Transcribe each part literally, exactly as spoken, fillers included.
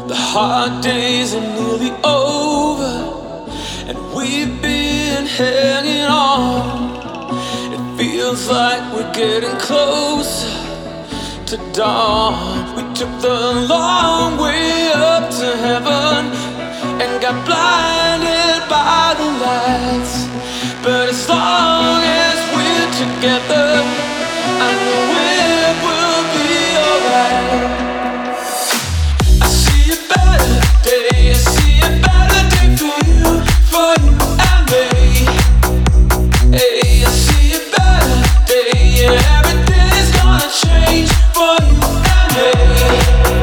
The hard days are nearly over, and we've been hanging on. It feels like we're getting closer to dawn. We took the long way up to heaven and got blinded by the lights. But as long as we're together, I know it will be alright. I see a better day, I see a better day for you, for you and me. Hey, I see a better day, yeah, everything's gonna change for you and me.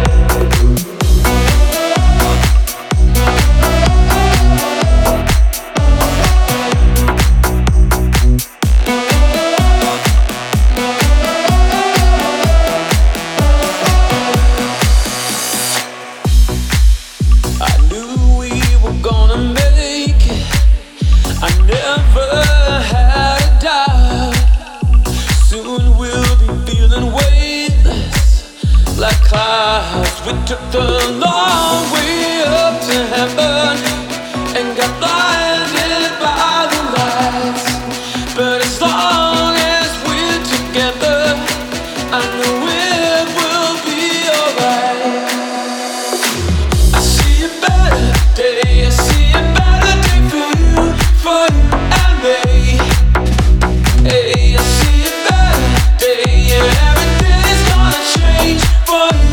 We took the long way up to heaven and got blinded by the lights. But as long as we're together, I know it will be alright. I see a better day, I see a better day for you, for you and me. Hey, I see a better day, yeah, everything's gonna change for you.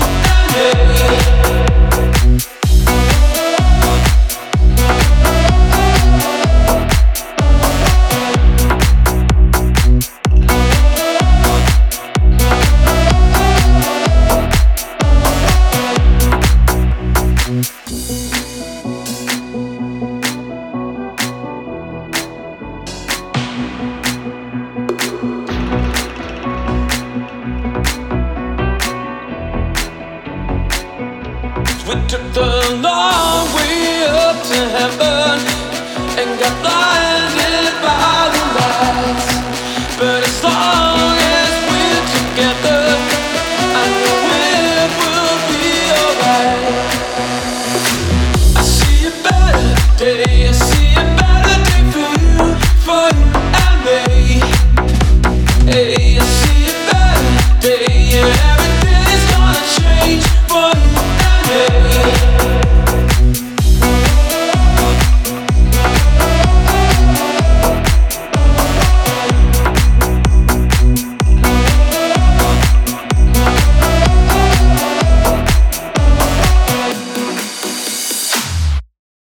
We took the long